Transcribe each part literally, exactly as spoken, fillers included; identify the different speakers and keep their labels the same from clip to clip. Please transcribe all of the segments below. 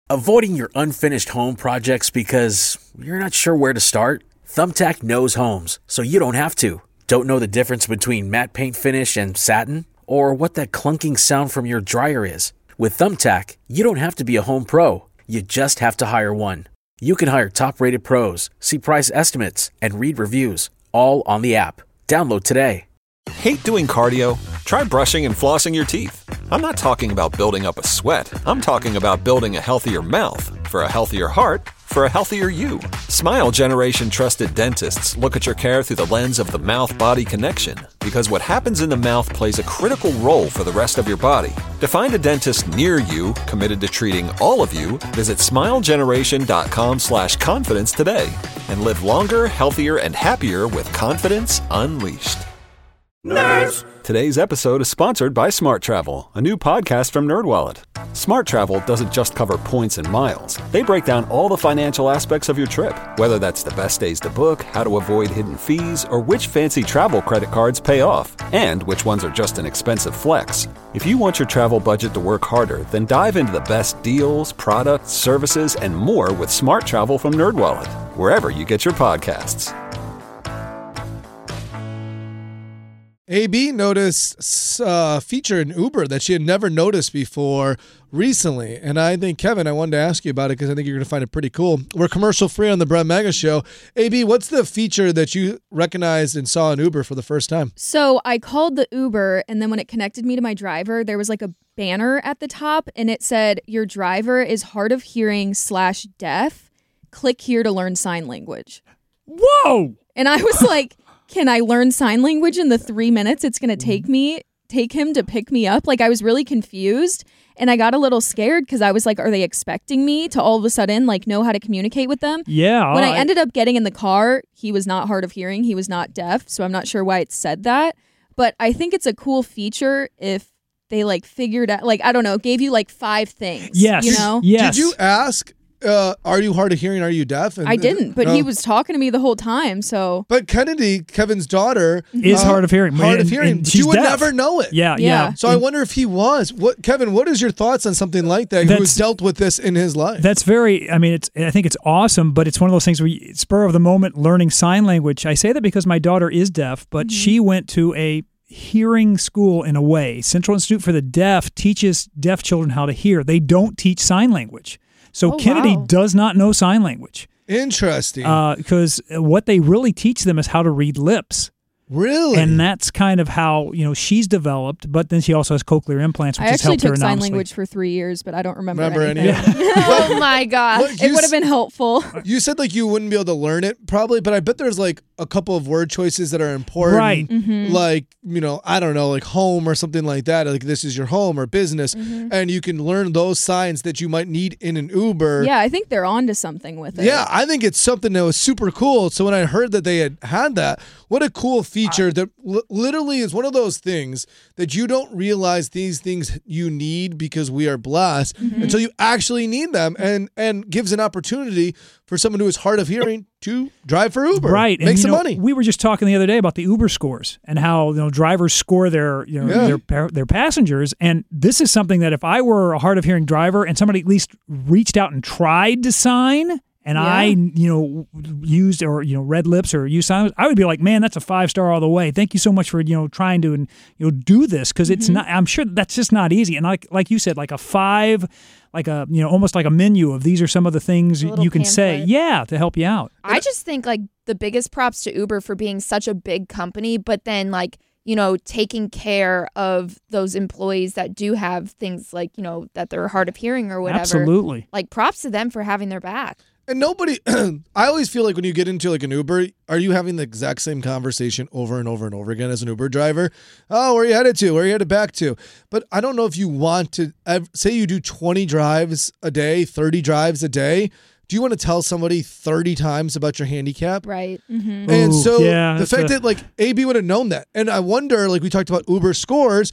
Speaker 1: Avoiding your unfinished home projects because you're not sure where to start? Thumbtack knows homes, so you don't have to. Don't know the difference between matte paint finish and satin? Or what that clunking sound from your dryer is? With Thumbtack, you don't have to be a home pro. You just have to hire one. You can hire top-rated pros, see price estimates, and read reviews, all on the app. Download today.
Speaker 2: Hate doing cardio? Try brushing and flossing your teeth. I'm not talking about building up a sweat. I'm talking about building a healthier mouth. For a healthier heart, for a healthier you. Smile Generation trusted dentists look at your care through the lens of the mouth-body connection, because what happens in the mouth plays a critical role for the rest of your body. To find a dentist near you committed to treating all of you, visit smilegeneration.com slash confidence today and live longer, healthier, and happier with confidence unleashed. Nerds! Today's episode is sponsored by Smart Travel, a new podcast from NerdWallet. Smart Travel doesn't just cover points and miles. They break down all the financial aspects of your trip, whether that's the best days to book, how to avoid hidden fees, or which fancy travel credit cards pay off, and which ones are just an expensive flex. If you want your travel budget to work harder, then dive into the best deals, products, services, and more with Smart Travel from NerdWallet, wherever you get your podcasts.
Speaker 3: A B noticed a feature in Uber that she had never noticed before recently. And I think, Kevin, I wanted to ask you about it because I think you're going to find it pretty cool. We're commercial free on the Brett Mega Show. A B, what's the feature that you recognized and saw in Uber for the first time?
Speaker 4: So I called the Uber, and then when it connected me to my driver, there was like a banner at the top, and it said, your driver is hard of hearing slash deaf. Click here to learn sign language.
Speaker 5: Whoa!
Speaker 4: And I was like... Can I learn sign language in the three minutes it's going to take me, take him to pick me up? Like, I was really confused, and I got a little scared because I was like, are they expecting me to all of a sudden, like, know how to communicate with them?
Speaker 5: Yeah.
Speaker 4: When
Speaker 5: I,
Speaker 4: I ended up getting in the car, he was not hard of hearing. He was not deaf, so I'm not sure why it said that. But I think it's a cool feature if they, like, figured out, like, I don't know, gave you, like, five things.
Speaker 5: Yes.
Speaker 4: You know?
Speaker 5: Yes.
Speaker 3: Did you ask... Uh, are you hard of hearing? Are you deaf? And,
Speaker 4: I didn't, but
Speaker 3: no.
Speaker 4: he was talking to me the whole time, so...
Speaker 3: But Kennedy, Kevin's daughter...
Speaker 5: Is
Speaker 3: uh,
Speaker 5: hard of hearing.
Speaker 3: Hard
Speaker 5: and,
Speaker 3: of hearing.
Speaker 5: and
Speaker 3: But
Speaker 5: she's
Speaker 3: you would
Speaker 5: deaf.
Speaker 3: never know it.
Speaker 5: Yeah,
Speaker 4: Yeah.
Speaker 5: yeah.
Speaker 3: So I wonder if he was. What, Kevin, what is your thoughts on something like that? Who
Speaker 5: That's-
Speaker 3: has dealt with this in his life?
Speaker 5: That's very, I mean, it's. I think it's awesome, but it's one of those things where you, spur of the moment learning sign language. I say that because my daughter is deaf, but
Speaker 4: Mm-hmm.
Speaker 5: she went to a hearing school in a way. Central Institute for the Deaf teaches deaf children how to hear. They don't teach sign language. So
Speaker 4: Oh,
Speaker 5: Kennedy
Speaker 4: wow.
Speaker 5: does not know sign language
Speaker 3: Interesting.
Speaker 5: because uh, what they really teach them is how to read lips.
Speaker 3: really?
Speaker 5: And that's kind of how, you know, she's developed, but then she also has cochlear implants, which
Speaker 4: I
Speaker 5: has
Speaker 4: actually
Speaker 5: helped her
Speaker 4: took sign
Speaker 5: enormously.
Speaker 4: language for three years, but I don't remember,
Speaker 3: Remember any
Speaker 4: anything.
Speaker 3: of it?
Speaker 6: Oh my gosh.
Speaker 3: Look, you
Speaker 4: It would have
Speaker 3: s-
Speaker 4: been helpful.
Speaker 3: You said like you wouldn't be able to learn it probably, but I bet there's like a couple of word choices that are important.
Speaker 5: Right.
Speaker 4: Mm-hmm.
Speaker 3: Like, you know, I don't know, like home or something like that. Like this is your home or business.
Speaker 4: Mm-hmm.
Speaker 3: And you can learn those signs that you might need in an Uber.
Speaker 4: Yeah, I think they're onto something with it.
Speaker 3: Yeah, I think it's something that was super cool. So when I heard that they had had that, what a cool feature that li- literally is one of those things that you don't realize these things you need because we are blessed
Speaker 4: Mm-hmm.
Speaker 3: until you actually need them, and and gives an opportunity for someone who is hard of hearing to drive for Uber.
Speaker 5: Right.
Speaker 3: Make
Speaker 5: and, you
Speaker 3: some
Speaker 5: know,
Speaker 3: money.
Speaker 5: We were just talking the other day about the Uber scores and how, you know, drivers score their, you know,
Speaker 3: Yeah.
Speaker 5: their pa- their passengers. And this is something that if I were a hard of hearing driver and somebody at least reached out and tried to sign and
Speaker 4: Yeah.
Speaker 5: I, you know, used or, you know, read lips or used signs, I would be like, man, that's a five star all the way. Thank you so much for, you know, trying to, and you know, do this. Cause it's not, I'm sure that's just not easy. And like, like you said, like a five, like a, you know, almost like a menu of these are some of the things
Speaker 6: A little
Speaker 5: you can say.
Speaker 6: pamphlet.
Speaker 5: Yeah. To help you out.
Speaker 6: I just think like the biggest props to Uber for being such a big company, but then like, you know, taking care of those employees that do have things like, you know, that they're hard of hearing or whatever.
Speaker 5: Absolutely.
Speaker 6: Like props to them for having their back.
Speaker 3: And nobody, I always feel like when you get into like an Uber, are you having the exact same conversation over and over and over again as an Uber driver? Oh, where are you headed to? Where are you headed back to? But I don't know if you want to, ev- say you do twenty drives a day, thirty drives a day. Do you want to tell somebody thirty times about your handicap?
Speaker 4: Right. Mm-hmm.
Speaker 3: And
Speaker 5: Ooh,
Speaker 3: so
Speaker 5: yeah,
Speaker 3: the
Speaker 5: that's
Speaker 3: fact
Speaker 5: a-
Speaker 3: that like A B would have known that. And I wonder, like we talked about Uber scores,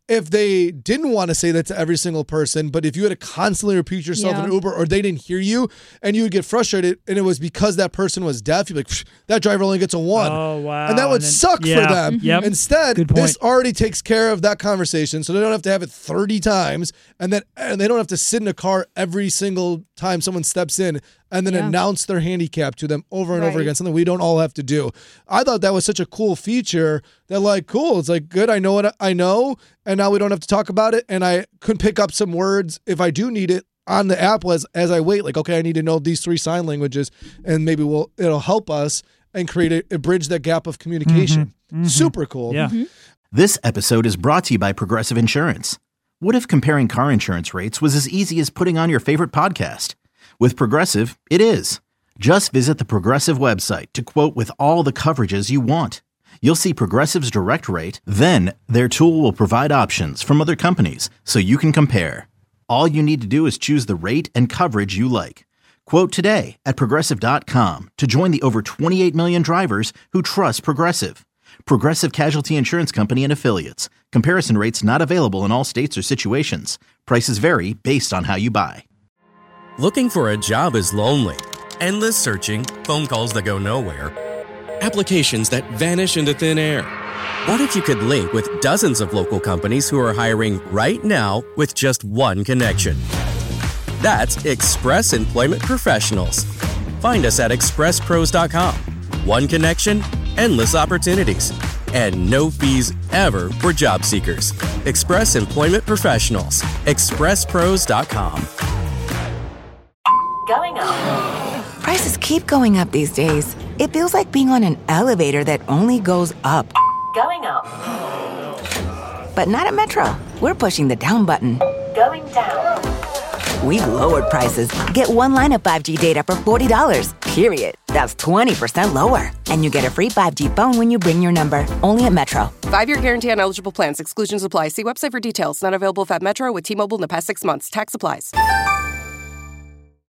Speaker 3: if they didn't want to say that to every single person, but if you had to constantly repeat yourself
Speaker 4: Yeah.
Speaker 3: in Uber or they didn't hear you and you would get frustrated and it was because that person was deaf, you'd be like, "Psh, that driver only gets a one.
Speaker 5: Oh, wow.
Speaker 3: And that would
Speaker 5: And then-
Speaker 3: suck
Speaker 5: yeah.
Speaker 3: for them.
Speaker 5: Yep.
Speaker 3: Instead,
Speaker 5: Good point.
Speaker 3: this already takes care of that conversation, so they don't have to have it thirty times, and then and they don't have to sit in a car every single time someone steps in and then
Speaker 4: Yeah.
Speaker 3: announce their handicap to them over and over
Speaker 6: Right.
Speaker 3: again, something we don't all have to do. I thought that was such a cool feature that, like, cool, it's like, good, I know what I know, and now we don't have to talk about it, and I could pick up some words if I do need it on the app as, as I wait, like, okay, I need to know these three sign languages, and maybe we'll it'll help us and create a, a bridge that gap of communication. Super cool.
Speaker 5: Yeah.
Speaker 7: This episode is brought to you by Progressive Insurance. What if comparing car insurance rates was as easy as putting on your favorite podcast? With Progressive, it is. Just visit the Progressive website to quote with all the coverages you want. You'll see Progressive's direct rate, then their tool will provide options from other companies so you can compare. All you need to do is choose the rate and coverage you like. Quote today at Progressive dot com to join the over twenty-eight million drivers who trust Progressive. Progressive Casualty Insurance Company and Affiliates. Comparison rates not available in all states or situations. Prices vary based on how you buy.
Speaker 8: Looking for a job is lonely. Endless searching, phone calls that go nowhere, applications that vanish into thin air. What if you could link with dozens of local companies who are hiring right now with just one connection? That's Express Employment Professionals. Find us at express pros dot com. One connection, endless opportunities, and no fees ever for job seekers. Express Employment Professionals. express pros dot com.
Speaker 9: Going up. Prices keep going up these days. It feels like being on an elevator that only goes up. Going up. But not at Metro. We're pushing the down button. Going down. We've lowered prices. Get one line of five G data for forty dollars, period. That's twenty percent lower. And you get a free five G phone when you bring your number. Only at Metro.
Speaker 10: Five-year guarantee on eligible plans. Exclusions apply. See website for details. Not available if at Metro with T-Mobile in the past six months. Tax applies.